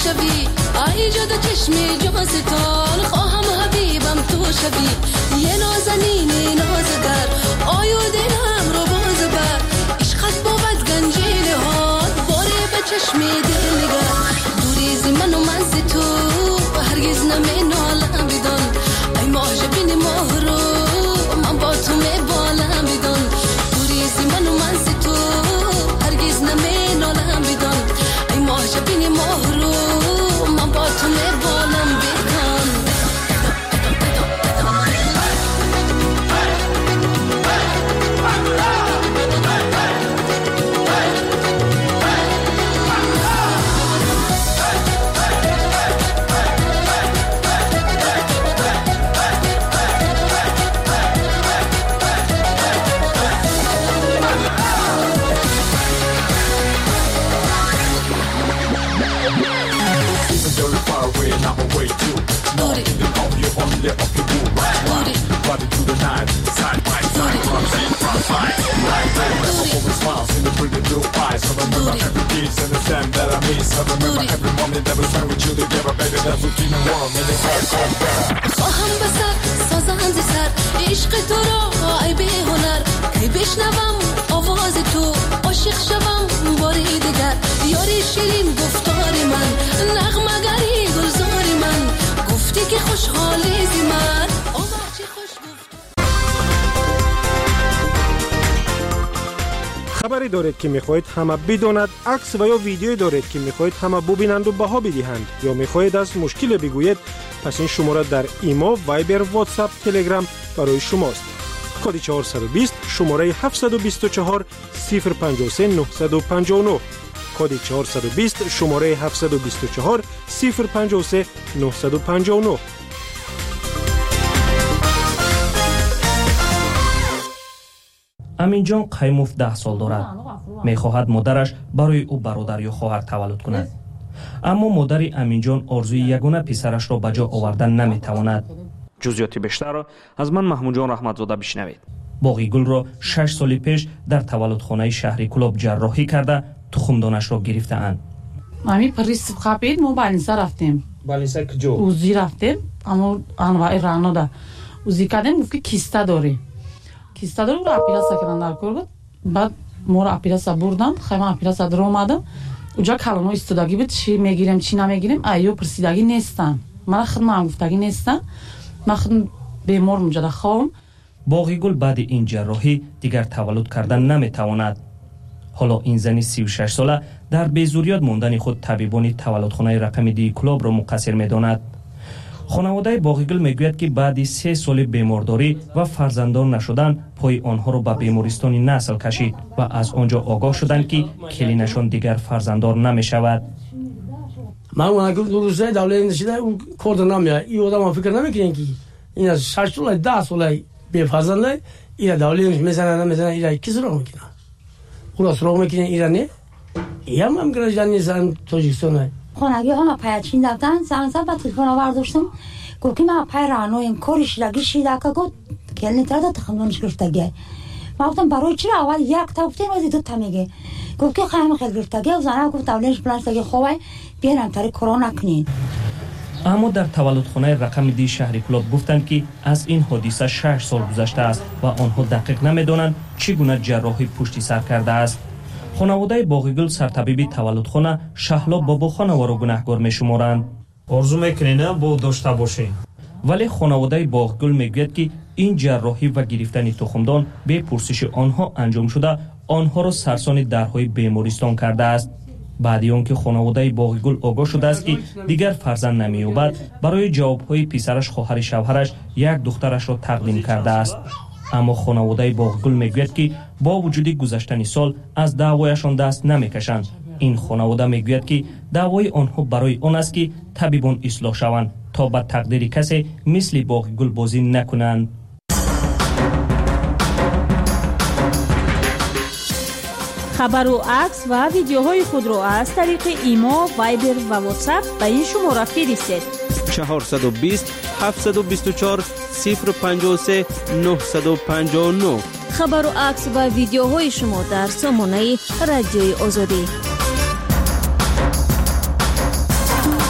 شوی ایجاد چشمی جاستان خواهم حبیبم تو شوی یه نازنین نازگر آیو دلم رو باز بر عشقت بود گنجیل ها باره به چشمی دل نگر دوریزی منو منزی تو هرگز نمی نالم بیدان ای ماه جبین ماه رو من با تو می بالم بیدان دوریزی منو منزی تو هرگز نمی نالم بیدان ای ماه جبین ماه رو من با تو می بالم بیدان خواهم بسر سازم زی سر عشق تو را ای بی هنر ای بشنوم آواز تو عاشق شوم باری دیگر یاری شیرین گفتاری من نغمه‌گری گلزاری من گفتی که خوشحالی زی من خبری دارید که میخواهید همه بداند، عکس و یا ویدیویی دارید که میخواهید همه ببینند و بها بدهند یا میخواهید از مشکل بگویید، پس این شماره در ایمو، وایبر، واتساپ، تلگرام برای شماست. کد 420 شماره 724 053 959 کد 420 شماره 724 053 959. امین جان قیموف 10 سال دارد. میخواهد مادرش برای او برادر یا خواهر تولد کند. اما مادر امین جان آرزوی یگانه پسرش را به جا آوردن نمیتواند. جزئیات بیشتر را از من محمود جان رحمتزاده بشنوید. باغی گل را 6 سال پیش در تولدخانه شهری کلاب جراحی کرده تخمدانش را گرفتند. مامی پریست خابید مو بالینسا رفتیم. بالینسا کجا؟ اوزی رفتیم اما انواع رانو دا. اوزی کردیم گفت که کیستا داری. کیستا داری رو اپیراسا کردن در کرد. بعد مور اپیراسا بردن خیلی اپیراسا در اومدم. اونجا کلانو استودگی بود چی میگیریم چی نمیگیریم ایو پرسیدگی نیستن. من خودم هم گفتگی نیستن. من خودم بیمار اونجا خوام. باغی گل بعد این جراحی دیگر تولد کردن نمیتواند. حالا این زنی 36 ساله در بیزوریات ماندن خود طبیبان تولدخانه رقم دی کلاب را مقصر میداند. خانواده باغی گل میگوید که بعد 3 سال بیمارداری و فرزندان نشدن پای آنها را به بیمارستان نسل کشید و از آنجا آگاه شدند که کلینشان دیگر فرزنددار نمیشود. من اون روزای دولت نشده اون کارد نمیاد. این آدم فکر نمیکنن که این از 6 سال 10 سال به فرزند این دولت میزنه نمیزنه این کی سراغ میکنه. خدا سراغ میکنه ایرانی یا هم گرجانی زن تاجیکستان خونگی ها پیچین دادن زن با تلفن آورداشتم گفت که من پای رانو این کارش لگیشی داکا گفت کلنی تر داد خمونش گرفتگی ما گفتم برای چرا اول یک تا گفتین واسه دو تا میگه گفت که خیلی خیلی گرفتگی و زنه گفت دولتش پلاستی خوبه بیان تری کرونا کنین. اما در تولدخانه رقم دی شهری کلاب گفتند که از این حادثه 6 سال گذشته است و آنها دقیق نمیدانند چگونه جراحی پشت سر کرده است. خانواده باغی گل سرطبیب تولدخانه شهلا بابا خانواده را گناهکار میشمارند. آرزو میکنین با داشته باشین. ولی خانواده باغی گل میگوید که این جراحی و گرفتن تخمدان به پرسش آنها انجام شده آنها را سرسان درهای بیمارستان کرده است. بعد آنکه خانواده باغی گل آگاه شده است که دیگر فرزند نمی‌یابد برای جوابهای پسرش خواهر شوهرش یک دخترش را تقدیم کرده است. اما خانواده باغی گل میگوید که با وجود گذشتن سال از دعوایشان دست نمیکشند. این خانواده میگوید که دعوای آنها برای آن است که طبیبان اصلاح شوند تا به تقدیر کسی مثل باغی گل بازی نکنند. خبر و عکس و ویدیوهای خود را از طریق ایمو، وایبر و واتساپ به این شماره فرستید. 420 724 053 959. خبر و عکس و ویدیوهای شما در سامانه رادیوی آزادی.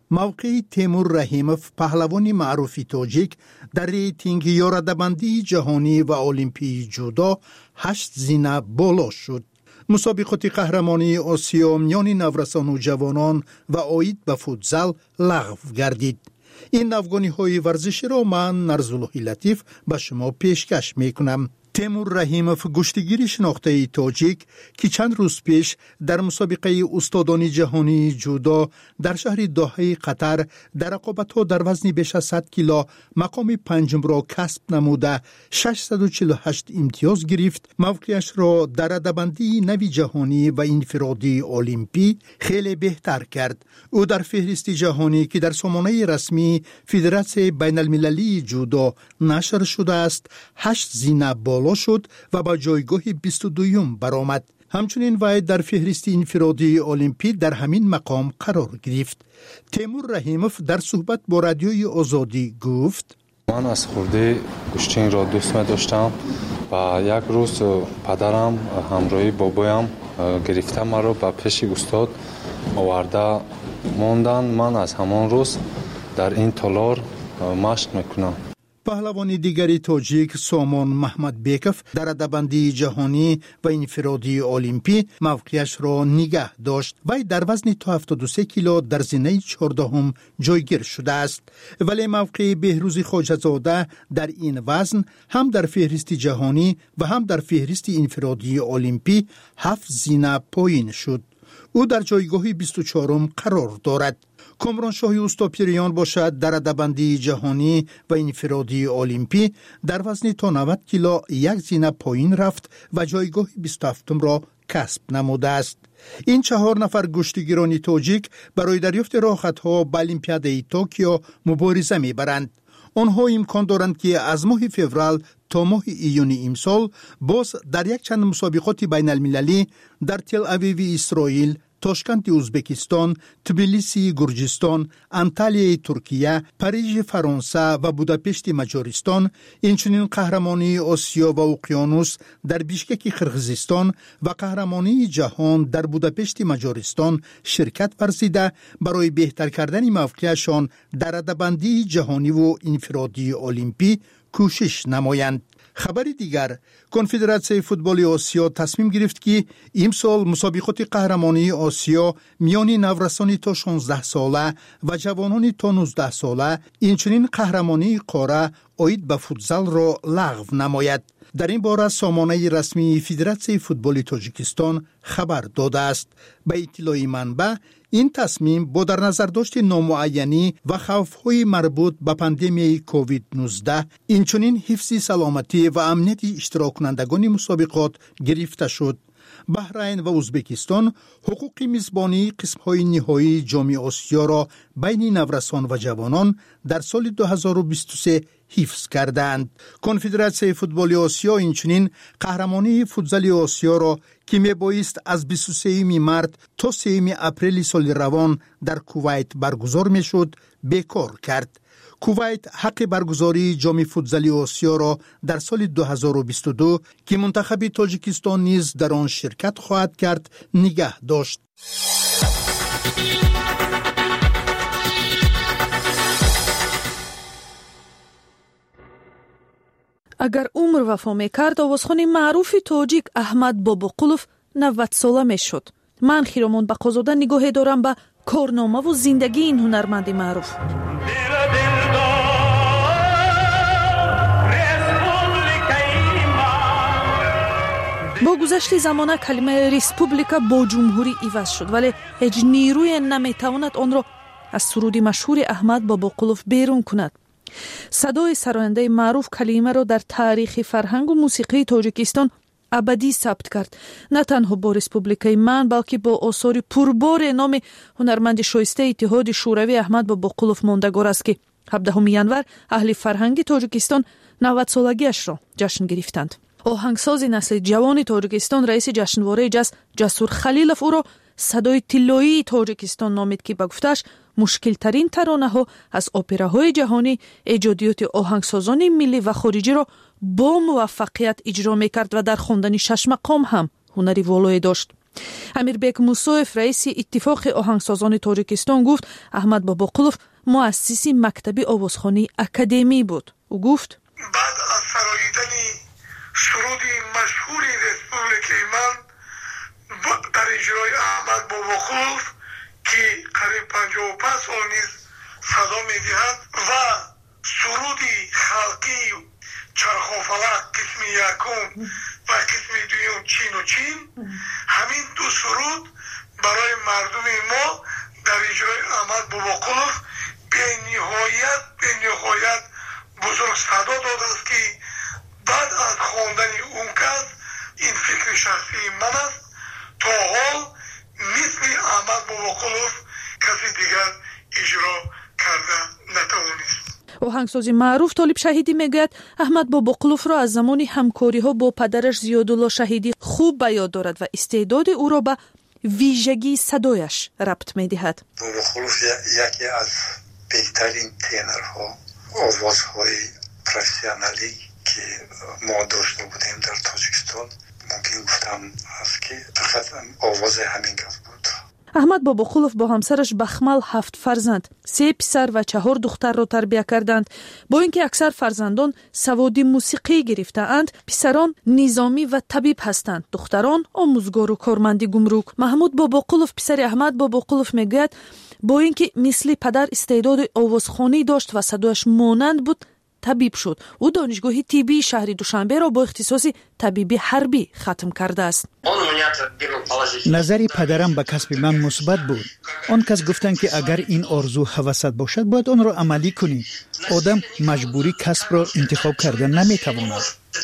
موقع تیمور رحیموف پهلوان معروف تاجیک در ریتینگ یارده‌بندی جهانی و المپی جودو 8 زینه بالا شد. مسابقات قهرمانی آسیا میان نورسان و جوانان و عاید به فوتزال لغو گردید. این افغانی ورزشی را من نرزالله لطیف به شما پیشکش میکنم. تیمور رحیموف گشتگیر شناخته تاجیک که چند روز پیش در مسابقه استادان جهانی جودو در شهر دوحه قطر در رقابت‌ها در وزن بیش از 100 کیلو مقام پنجم را کسب نموده 648 امتیاز گرفت، موقعش را در رده‌بندی نوی جهانی و انفرادی المپی خیلی بهتر کرد. او در فهرست جهانی که در سامانه رسمی فدراسیون بین المللی جودو نشر شده است 8 زینه بالا شد و با جایگاه 22 برآمد. همچنین وی در فهرست انفرادی المپی در همین مقام قرار گرفت. تیمور رحیموف در صحبت با رادیوی آزادی گفت: من از خورده کشتین را دوست داشتم و یک روز پدرم همراهی بابایم گرفته مرا به پیش استاد آورده موندن. من از همان روز در این تالار مشق میکنم. پهلوان دیگری تاجیک سامان محمد بیکف در رده‌بندی جهانی و انفرادی المپی موقعش را نگه داشت. وی در وزن تا 73 کیلو در زینه 14 جایگیر شده است، ولی موقع بهروز خواجه‌زاده در این وزن هم در فهرست جهانی و هم در فهرست انفرادی المپی 7 زینه پایین شد. او در جایگاه 24 قرار دارد. کامران شاهی اوستاپیریان باشد در رده‌بندی جهانی و انفرادی المپی در وزن تا 90 کیلو 1 زینه پایین رفت و جایگاه 27 را کسب نموده است. این 4 نفر گشتگیران تاجیک برای دریافت راحت‌ها به المپیاد توکیو مبارزه می‌برند. آنها امکان دارند که از ماه فوریه تا ماه ایون امسال باز در یک چند مسابقات بین المللی در تل اویو اسرائیل، تاشکند ازبکستان، تبلیسی گرجستان، انتالیای ترکیه، پاریژ فرانسه و بوداپشت مجارستان، اینچنین قهرمانی آسیا و اقیانوس در بیشکک قرقیزستان و قهرمانی جهان در بوداپشت مجارستان شرکت ورزیده برای بهتر کردن موقعشان در رده‌بندی جهانی و انفرادی المپی کوشش نمایند. خبر دیگر، کنفدراسیون فوتبال آسیا تصمیم گرفت که امسال مسابقات قهرمانی آسیا میان نورسان تا 16 ساله و جوانان تا 19 ساله، اینچنین قهرمانی قاره عاید به فوتزال را لغو نماید. در این باره سامانه رسمی فدراسیون فوتبال تاجیکستان خبر داده است. به اطلاع منبع، این تصمیم با در نظر داشت نامعینی و خوف‌های مربوط به پاندمی کووید 19 اینچنین حفظ سلامتی و امنیت اشتراک کنندگان مسابقات گرفته شد. بحرین و ازبکستان حقوق میزبانی قسم‌های نهایی جام آسیا را بین نورسان و جوانان در سال 2023 حفظ کردند. کنفدراسیون فوتبال آسیا اینچنین قهرمانی فوتزال آسیا را که میبایست از 23 مارس تا 3 اپریل سال روان در کویت برگزار میشد بیکار کرد. کویت حق برگزاری جام فوتزال آسیا را در سال 2022 که منتخب تاجیکستان نیز در آن شرکت خواهد کرد نگه داشت. اگر عمر وفا میکرد آوازخوان معروف تاجیک احمد باباقولوف 90 ساله میشد. من خیرامون با قضاده نگاهی دارم به کارنامه و زندگی این هنرمند معروف. با گذشت زمانه کلمه ریسپوبلیکا با جمهوری عوض شد، ولی هیچ نیروی نمیتواند آن را از سرود مشهور احمد باباقولوف بیرون کند. صدای سراینده معروف کلمه را در تاریخ فرهنگ و موسیقی تاجیکستان ابدی ثبت کرد. نه تنها با ریسپوبلیکای من بلکه با آثار پربار نام هنرمند شایسته اتحاد شوروی احمد باباقولوف ماندگار است که 17 ینور اهل فرهنگ تاجیکستان 90 سالگیش را جشن گرفتند. آهنگساز نسل جوان تاجیکستان رئیس جشنواره جاز جسور خلیلوف او را صدای طلایی تاجیکستان نامید که با گفتش مشکل ترین ترانه ها از اپراهای جهانی ایجادیات آهنگسازان ملی و خارجی را با موفقیت اجرا میکرد و در خواندن 6 مقام هم هنری والایی داشت. амирбек мусоев раиси иттифоқи оҳангсозони тоҷикистон гуфт аҳмад бобоқулов муассиси мактаби овозхонии академӣ буд. ӯ гуфт баъд аз сароидани суруди машҳури республикаи ман дар иҷрои аҳмад бобоқулов ки қариб 55 сол низ садо медиҳад ва суруди халқи чархофалак қисми якум ва қисми дуюм чину чин, ҳамин ду суруд барои мардуми мо дар иҷрои аҳмад бобоқулов бениҳоят бузург садо додааст ки баъд аз хондани он кас, ин фикри шахсии ман аст, то ҳол мисли аҳмад бобоқулов каси дигар иҷро карда натавонист. оҳангсози маъруф Толиб Шаҳидӣ мегӯяд аҳмад бобоқуловро аз замони ҳамкориҳо бо падараш Зиёдулло Шаҳидӣ хуб ба ёд дорад ва истеъдоди ӯро ба вижагии садояш рабт медиҳад. бобоқулов яке аз беҳтарин тенорҳо, овозҳои профессионалӣ ки мо дошта будем дар Тоҷикистон, мумкин гуфтам аст ки фақат овози ҳамин кас буд. аҳмад бобоқулов бо ҳамсараш Бахмал 7 фарзанд, 3 писар ва 4 духтарро тарбия карданд. бо ин ки аксар фарзандон саводи мусиқӣ гирифтаанд, писарон низомӣ ва табиб ҳастанд, духтарон омӯзгору корманди гумрук. Маҳмуд Бобоқулов писари Аҳмад Бобоқулов мегӯяд бо ин ки мисли падар истеъдоди овозхонӣ дошт ва садояш монанд буд, табиб шуд. ӯ донишгоҳи тиббии шаҳри Душанберо бо ихтисоси табиби ҳарбӣ хатм кардааст. назари падарам ба касби ман мусбат буд. он кас гуфтанд ки агар ин орзу ҳавасат бошад бояд онро амалӣ кунӣ. одам маҷбурӣ касбро интихоб карда наметавонад.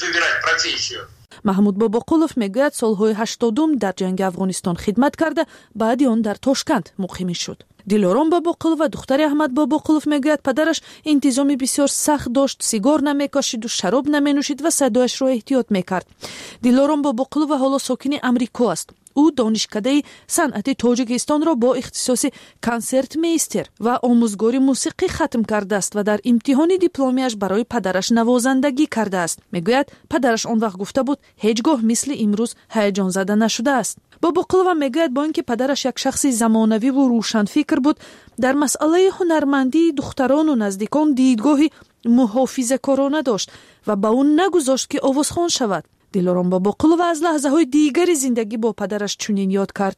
маҳмуд Бобоқулов мегӯяд солҳои 80 дар ҷанги Афғонистон хидмат карда, баъди он дар Тошканд муқимӣ шуд. Дилором Бобоқулова духтари Аҳмад Бобоқулов мегӯяд падараш интизоми бисёр сахт дошт, сигор намекашиду, шароб наменӯшид ва садояшро эҳтиёт мекард. Дилором Бобоқулова ҳоло сокини Амрико аст. ӯ донишкадаи санъати Тоҷикистонро бо ихтисоси консертмейстер ва омӯзгори мусиқӣ хатм кардааст ва дар имтиҳони дипломияш барои падараш навозандагӣ кардааст. мегӯяд падараш он вақт гуфта буд ҳеҷ гоҳ мисли имрӯз ҳаяҷонзада нашудааст. Бобоқулова мегӯяд бо ин ки падараш як шахси замонавиву рӯшанфикр буд, дар масъалаи ҳунармандии духтарону наздикон дидгоҳи муҳофизакорона дошт ва ба ӯ нагузошт ки овозхон шавад. Дилором Бобоқулова аз лаҳзаҳои дигари зиндагӣ бо падараш чунин ёд кард.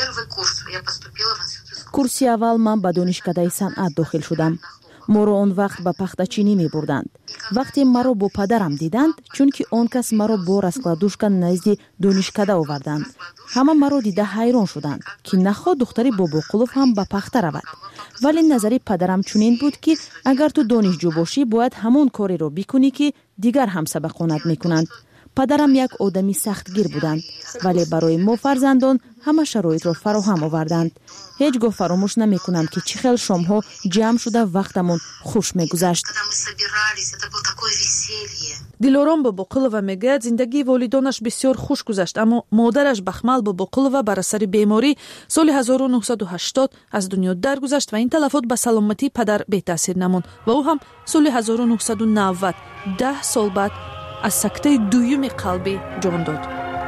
курси аввал ман ба донишкадаи санъат дохил шудам. моро он вақт ба пахтачинӣ мебурданд. вақте маро бо падарам диданд, чунки он кас маро бо раскладушка назди донишкада оварданд. ҳама маро дида ҳайрон шуданд, ки нахоҳ духтари Бобоқулов ҳам ба пахта равад. вале назари падарам чунин буд, ки агар ту донишҷӯ бошӣ, бояд ҳамон кореро бикунӣ, ки дигар ҳамсабақонат мекунанд. падарам як одами сахтгир буданд, вале барои мо фарзандон ҳама шароитро фароҳам оварданд. ҳеҷ гоҳ фаромӯш намекунам, ки чӣ хел шомҳо ҷамъ шуда вақтамон хуш мегузашт. Дилором Бобоқулова мегӯяд зиндагии волидонаш бисёр хуш гузашт, аммо модараш Бахмал Бобоқулова бар асари беморӣ соли 1980 аз дунё даргузашт ва ин талафот ба саломатии падар бетаъсир намонд ва ӯ ҳам соли 1990 10 сол баъд аз сактаи дуюми қалбӣ ҷон дод.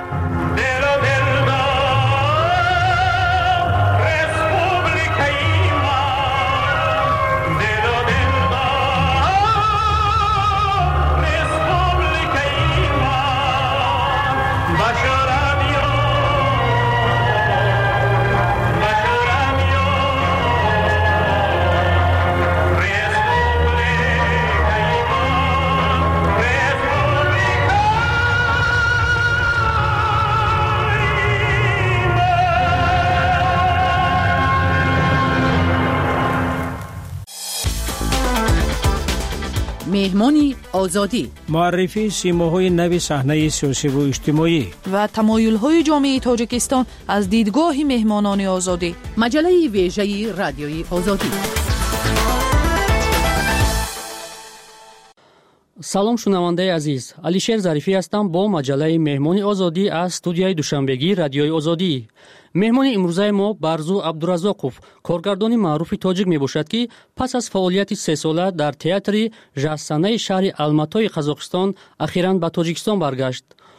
меҳмони озодӣ, муаррифии симоҳои нави саҳнаи сиёсиву иҷтимоӣ ва тамоюлҳои ҷомеаи Тоҷикистон аз дидгоҳи меҳмонони озодӣ. маҷалаи вежаи радиои озодӣ. салом шунавандаи азиз, Алишер Зарифӣ ҳастам бо маҷалаи меҳмони озодӣ аз студияи душанбегии радиои озодӣ. меҳмони имрӯзаи мо Барзу Абдураззоқов, коргардони маъруфи тоҷик мебошад, ки пас аз фаъолияти 3 сола дар театри жаҳсанаи шаҳри Алматои Қазоқистон ахиран ба Тоҷикистон баргашт.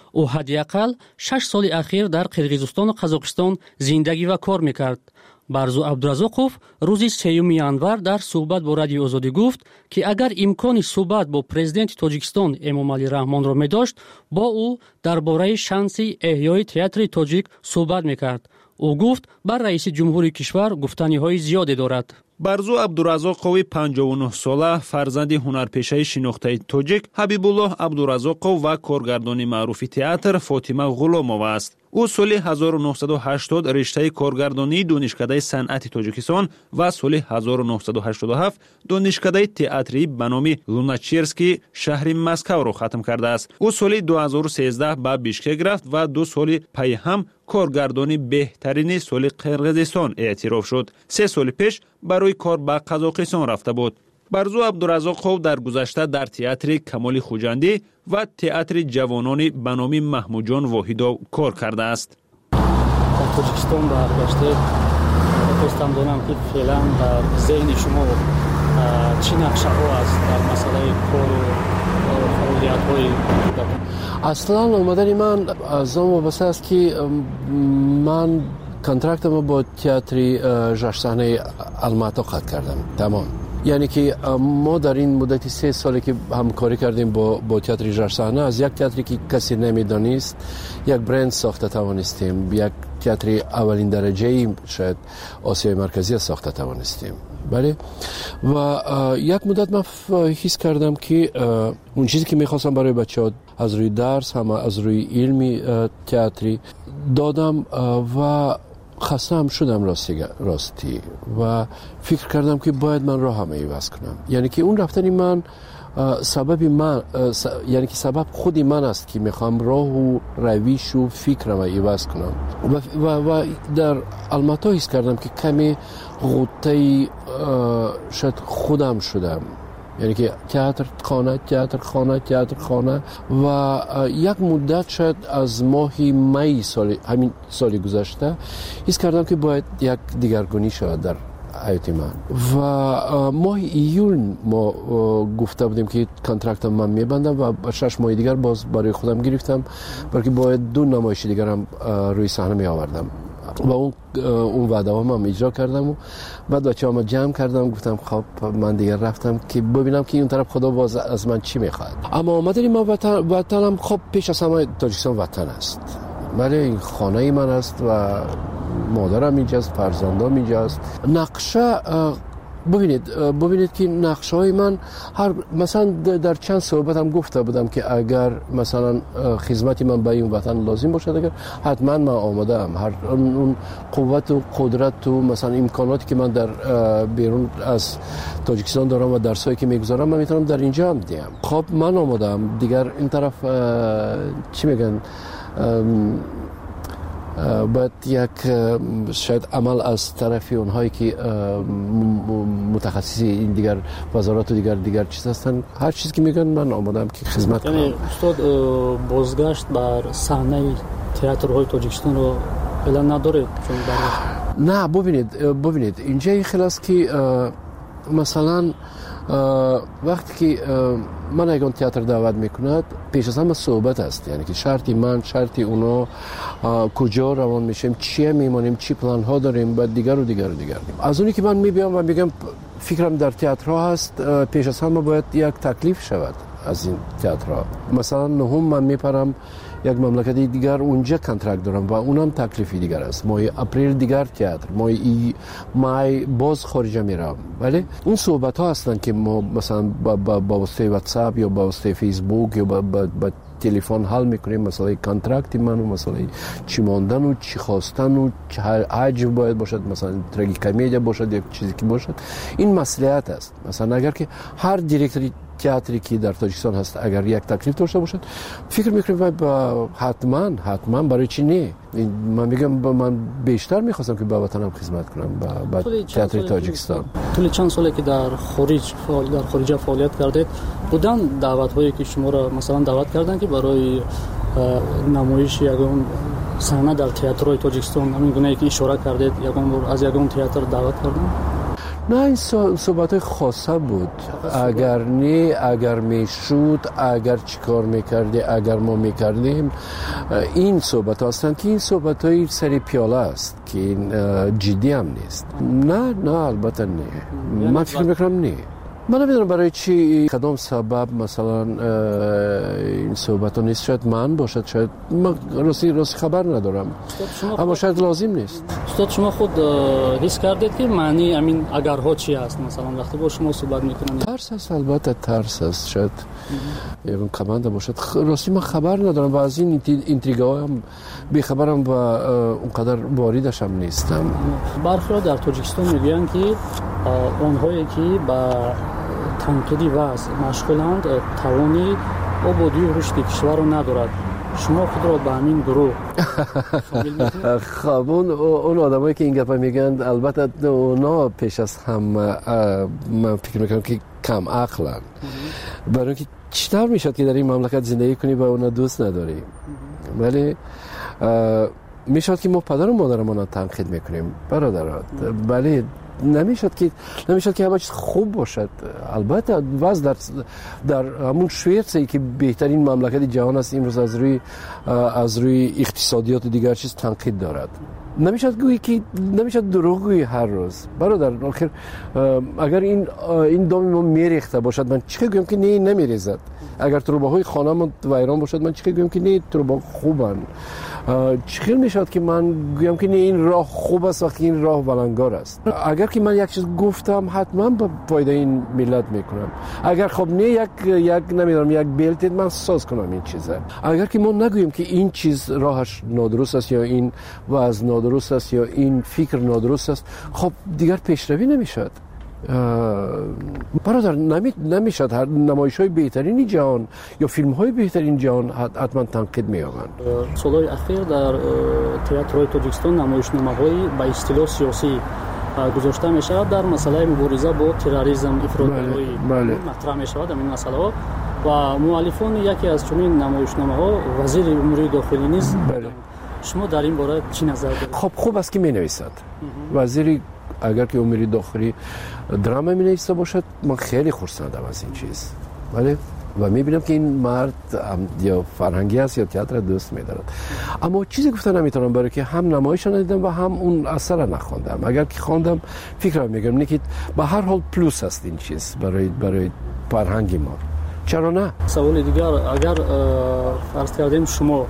او حداقل 6 سال اخیر در قرقیزستان و قزاقستان زندگی و کار میکرد. барзу абдуразоқов рӯзи 3 январ дар суҳбат бо радиои озодӣ гуфт ки агар имкони суҳбат бо президенти тоҷикистон эмомалӣ раҳмонро медошт, бо ӯ дар бораи шанси эҳёи театри тоҷик суҳбат мекард. ӯ гуфт бар раиси ҷумҳури кишвар гуфтаниҳои зиёде дорад. барзу абдуразоқови 59 сола фарзанди ҳунарпешаи шинохтаи тоҷик ҳабибуллоҳ абдуразоқов ва коргардони маъруфи театр Фотима Ғуломова аст. ӯ соли 1980 риштаи коргардонии донишкадаи санъати тоҷикистон ва соли 1987 донишкадаи театрии ба номи Луначерский шаҳри Москавро хатм кардааст. ӯ соли 2013 ба Бишкек рафт ва 2 соли пайҳам коргардони беҳтарини соли Қирғизистон эътироф шуд. 3 соли пеш барои кор ба Қазоқистон рафта буд. барзу абдуразоқов дар гузашта дар театри Камоли Хуҷандӣ ва театри ҷавонони ба номи Маҳмуҷон Воҳидов кор кардааст. Дар Тоҷикистон баргаште хостам донам ки феълан дар зеҳни шумо чӣ нақшаҳо аст дар масъалаи кору фаъолиятҳои аслан омадани ман аз он вобаста аст ки ман контрактамро бо театри ҷашнсаҳнаи Алмато қатъ кардам. Тамом. یعنی که ما در این مدت 3 سالی که همکاری کردیم با تئاتر ژرصحنه از یک تئاتری که کسی نمیدانست یک برند ساخته توانستیم، یک تئاتر اولین درجه‌ای شاید آسیای مرکزی ساخته توانستیم. بله و یک مدت من حس کردم که اون چیزی که می‌خواستم برای بچه‌ها از روی درس هم از روی علمی تئاتری دادم و خسته هم شدم راستی و فکر کردم که باید من راه هم عوض کنم. یعنی که اون رفتن من یعنی که سبب خودی من است که میخوام راه و رویش و فکرم عوض کنم و در الماتا حس کردم که کمی غوطه شاید خودم شدم. یعنی که تئاتر خانه و یک مدت شاید از ماه می همین سال گذشته حس کردم که باید یک دیگرگونی شود در حیات من و ماه ایول ما گفته بودیم که کنترکت من میبندم و 6 ماه دیگر باز برای خودم گرفتم بلکه باید 2 نمایش دیگر هم روی صحنه می آوردم و اون وعده هم اجرا کردم و بعد بچه‌هام جمع کردم گفتم خب من دیگه رفتم که ببینم که اون طرف خدا باز از من چی میخواد. اما آمدن ما وطنم خب پیش از همه تاجیکستان وطن است. ولی این خانه من است و مادرم اینجاست، فرزندام اینجاست. نقشه ببینید که نقشه های من مثلا در چند صحبتم گفته بودم که اگر مثلا خدمتی من به این وطن لازم باشد اگر حتما من آماده ام. هر اون قوت و قدرت و مثلا امکاناتی که من در بیرون از تاجیکستان دارم و درسایی که میگذارم من میتونم در اینجا هم دیم. خب من آماده ام. دیگر این طرف چی میگن باید یک شاید عمل از طرفی اونهایی که متخصصی این دیگر وزارات و دیگر چیز هستن هر چیزی که میگن من آمادم که خدمت کنم. یعنی استاد بازگشت بر صحنه تئاترهای تاجیکستان رو فعلا نداره چون نه ببینید اینجا این خلاص که مثلا وقتی که من اگه تئاتر دعوت میکند پیش از همه صحبت است. یعنی که شرطی من شرطی اونا کجا روان میشیم چی میمونیم چی پلان ها داریم بعد دیگر از اونی که من میبیام و میگم فکرم در تئاترها هست پیش از همه باید یک تکلیف شود از این تئاترها. مثلا نهم من میپرم یک مملکتی دیگر اونجا کنترکت دارم و اونم تکلیفی دیگر است. ماه اپریل دیگر تئاتر، مای باز خارج میرم. ولی اون صحبت ها هستن که ما مثلا با واسطه واتساپ یا با واسطه فیسبوک یا با تلفن حل میکنیم مسئله کنترکت من و مسئله چی ماندن و چی خواستن و چه حجم باید باشد، مثلا تراژیکمدیا باشد یا چیزی که باشد. این مسئولیت است. مثلا اگر که هر دیرکتوری تئاتری که در تاجیکستان هست اگر یک تکلیف داشته باشد فکر میکنم حتما برای چی نه. من میگم من بیشتر میخواستم که با وطنم خدمت کنم با تئاتر تاجیکستان. طول چند ساله که در خارج فعالیت کردید بودن دعوت هایی که شما را مثلا دعوت کردن که برای نمایش یگان صحنه در تئاترهای تاجیکستان همین گونه که اشاره کردید یگان از یگان تئاتر دعوت کردن؟ نه این صحبت خاصه بود. اگر نه، اگر میشود، اگر چیکار میکردی، اگر ما میکردیم، این صحبت هستند که این صحبت های سری پیاله است که این جدی هم نیست. نه البته نه. من فکر میکنم نه. من نمیدونم برای چی کدام سبب مثلا این صحبت ها نیست. شاید من باشد، شاید من راستی خبر ندارم، اما شاید لازم نیست. استاد شما خود حس کردید که معنی همین اگرها چی است؟ مثلا وقتی با شما صحبت میکنن ترس است، البته ترس است، شاید یکم کمانده باشد. راستی من خبر ندارم و از این اینتریگا هم بیخبرم و اونقدر واردش هم نیستم. برخی در تاجیکستان میگن که اونهایی که با تنقیدی وضع مشغولند توانی آبادی و رشد کشور رو ندارد. شما خود را به همین گروه شامل می‌کنید؟ خب اون آدمایی که این گپا میگن البته اونا پیش از هم من فکر میکنم که کم عقلن. برای اینکه چطور میشد که در این مملکت زندگی کنی و اونا دوست نداری؟ ولی میشد که ما پدر و مادرمون تنقید میکنیم برادرات، ولی نمیشد که همه چیز خوب باشد. البته وضع در همون شویتسی که بهترین مملکت جهان است امروز از روی اقتصادیات و دیگر چیز تنقید دارد. نمیشد دروغ گویی هر روز برادر. آخر اگر این دام ما میریخته باشد من چه گویم که نه نمیریزد. اگر تروباهای خانه‌م ویران باشد من چه گویم که نه تروبا خوبن. چخیل میشد که من گویم که نه این راه خوب است وقتی این راه ولنگار است. اگر که من یک چیز گفتم حتما به فایده این ملت میکنم. اگر خب نه یک نمیدونم یک بلتید من ساز کنم این چیزه. اگر که ما نگوییم که این چیز راهش نادرست است یا این وضع نادرست است یا این فکر نادرست است، خب دیگر پیشروی نمیشد. برادر نمیشد هر نمایش‌های بهترین جهان یا فیلم‌های بهترین جهان حتما تنقید می‌یابند. سالهای اخیر در تئاترهای تاجیکستان نمایشنامه‌های با اصطلاح سیاسی گذاشته می‌شود در مسئله مبارزه با تروریسم افراط‌گرایی مطرح می‌شود. این مسئله و مؤلفان یکی از چنین نمایشنامه‌ها وزیر امور داخلی نیست. شما در این باره چی نظر دارید؟ خب خوب است که می‌نویسد. وزیری اگر که امور داخلی درام می‌نویسه باشد من خیلی خرسندم از این چیز. ولی و می‌بینم که این مرد یا فرهنگی است یا تئاتر دوست می‌دارد. اما چیزی گفتن نمی‌تونم برای که هم نمایش ندیدم و هم اون اثر نخوندم. اگر که خواندم فکرم می‌کنم که به هر حال پلوس است این چیز برای فرهنگ ما. چرا نه؟ سوال دیگر، اگر فرض کردیم شما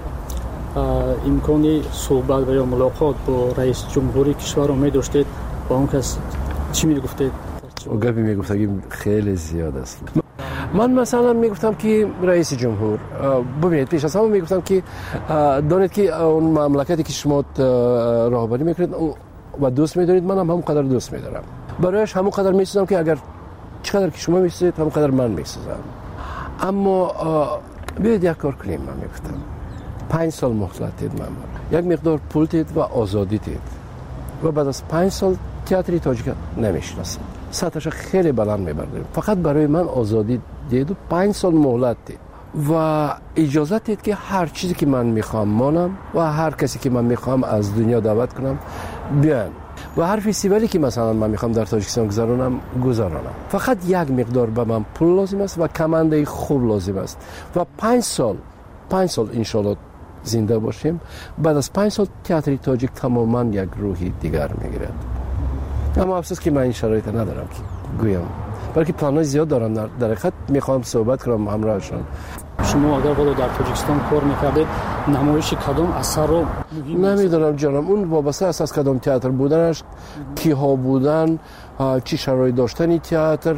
امکانی صحبت و یا ملاقات با رئیس جمهوری کشور رو می‌داشتید، با اون کس چی میگفتید؟ گپی میگفتم خیلی زیاد است. من مثلا میگفتم که رئیس جمهور ببینید پیش از همه میگفتم که دانید که اون مملکتی که شما راهبری میکنید و دوست میدارید من هم همونقدر دوست میدارم. برایش همونقدر میسازم که اگر چقدر که شما میسازید همونقدر من میسازم. اما بیاید یک کار کنیم. من میگفتم 5 سال مهلت دید من، یک مقدار پول دید و آزادی دید و بعد از 5 سال تئاتر تاجیک نمیشناسم. سطحش خیلی بلند میبردیم. فقط برای من آزادی دید و 5 سال مهلت دید و اجازه دید که هر چیزی که من میخوام مانم و هر کسی که من میخوام از دنیا دعوت کنم بیان و هر فستیوالی که مثلا من میخوام در تاجیکستان گذرانم. فقط یک مقدار به من پول لازم است و کمانده خوب لازم است و 5 سال انشالله زنده باشیم. بعد از 5 سال تئاتر تاجیک تماما یک روحی دیگر میگیرد. اما افسوس که من این شرایط ندارم که گویم، بلکه پلان‌های زیاد دارم. در حقیقت میخوام صحبت کنم همراهشان. شما اگر بالا در تاجیکستان کار میکردید نمایش کدام اثر رو نمیدونم جانم، اون وابسته است از کدام تئاتر بودنش، کیها بودن، چی شرایط داشتن تئاتر،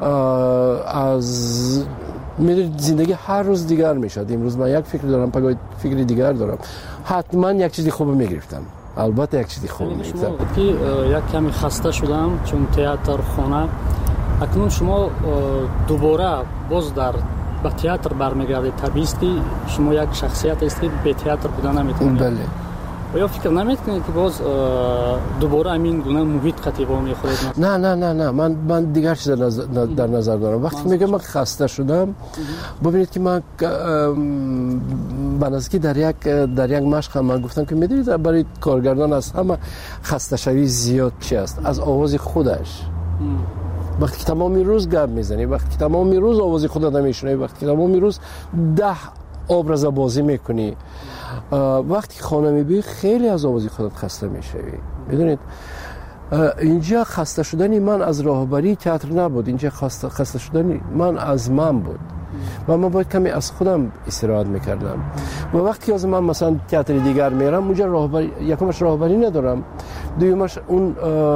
از میدونید زندگی هر روز دیگر میشد. امروز من یک فکر دارم، پگاه فکر دیگر دارم. حتما یک چیزی خوب میگرفتم، البته یک چیزی خوب میگرفتم. که یک کمی خسته شدم چون تئاتر خانه. اکنون شما دوباره باز به تئاتر برمیگردید. طبیعی شما یک شخصیت هستید، به تئاتر بودن نمیتونید. بله. و یا فکر نمیکنید که باز دوباره همین گونه محیط خطیبا میخورید؟ نه من دیگر چیز در نظر دارم. وقتی میگم من خسته شدم، ببینید که من بنظری در یک مشق من گفتم که میدونید برای کارگردان از همه خسته شوی زیاد چی است؟ از آواز خودش. وقتی که تمامی روز گپ میزنی، وقتی که تمامی روز آواز خودت میشنوی، وقتی که تمامی روز 10 ابراز بازی میکنی، وقتی خانه میبی خیلی از آواز خودت خسته میشوی. میدونید اینجا خسته شدنی من از راهبری تئاتر نبود، اینجا خسته شدنی من از من بود و من باید کمی از خودم استراحت میکردم. و وقتی از من مثلا تئاتر دیگر میرم اونجا راهبری، یکمش راهبری ندارم، دومش اون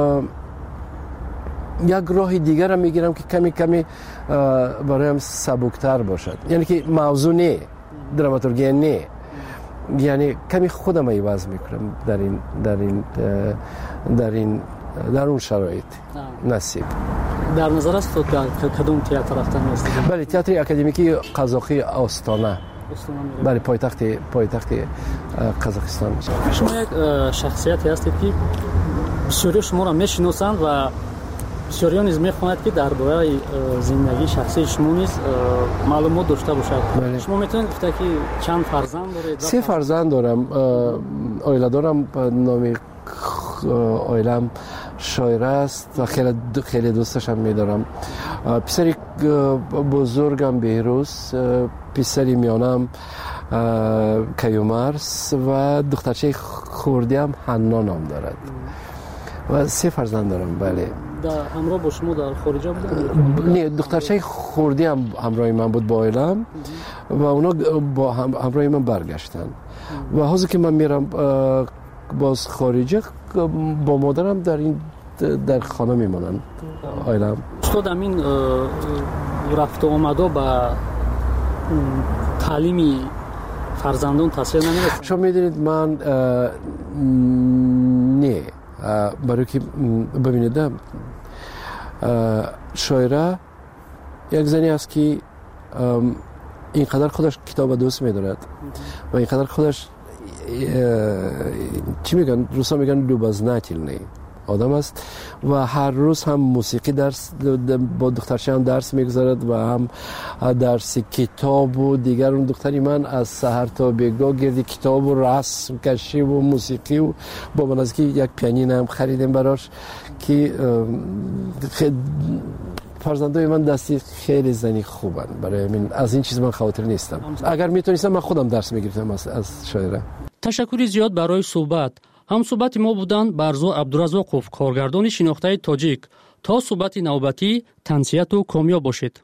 یک راه دیگر هم میگیرم که کمی کمی برایم سبکتر باشد، یعنی که موضوع نه، دراماتورگی نه، یعنی کمی خودم عوض میکنم در اون شرایط نصیب. در نظر است تو کدوم تئاتر رفتن است؟ بله، تئاتر اکادمیکی قزاقی آستانه. بله، پایتخت قزاقستان. شما یک شخصیتی هستید که بسیاری شما را میشناسند و بسیاری نیز میخواند که درباره زندگی شخصی شما نیز معلومات داشته باشد. شما میتونید گفته که چند فرزند دارید؟ 3 فرزند دارم. عائله دارم، نام عائله‌ام شایره است و خیلی دوستش هم میدارم. پسری بزرگم بهروز، پسری میانم کیومرس و دخترچه خردی هم حنا نام دارد و 3 فرزند دارم. بله. همراه با شما در خارج بودن؟ نه، دخترچه خردی هم همراه من بود با عائله‌ام و اونا با همراه من برگشتن و حاضر که من میرم باز خارجه با مادرم در خانه میمونن عائله‌ام. تو این رفت و آمده با تعلیمی فرزندان تاثیر نمی‌رسه؟ شما میدونید من نه، برای که ببینید شاعره یک زنی است که اینقدر خودش کتاب دوست می‌دارد و اینقدر خودش چی میگن روسا میگن دوبازناتیلنی آدم است و هر روز هم موسیقی درس با دخترش هم درس میگذارد و هم درس کتاب و دیگر. اون دختری من از سحر تا بیگاه گردی کتاب و رسم کشی و موسیقی و با من از که یک پیانین هم خریدیم براش که فرزندای من دستی خیلی زنی خوبن. برای من از این چیز من خاطر نیستم. اگر میتونستم من خودم درس میگرفتم از شاعره. تشکری زیاد برای صحبت. هم صحبت ما بودند برزو عبدالرزاقوف، کارگردان شناخته تاجیک. تا صحبت نوبتی، تنسیت و کامیاب باشید.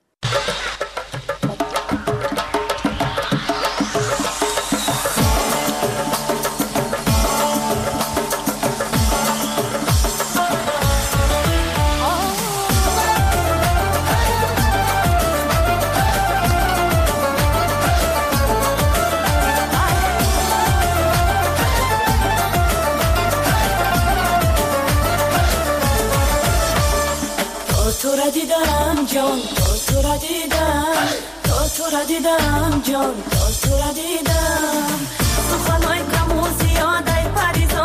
جان تو را دیدم، تو را دیدم جان تو را دیدم، سخنهای کم و زیاده پریزم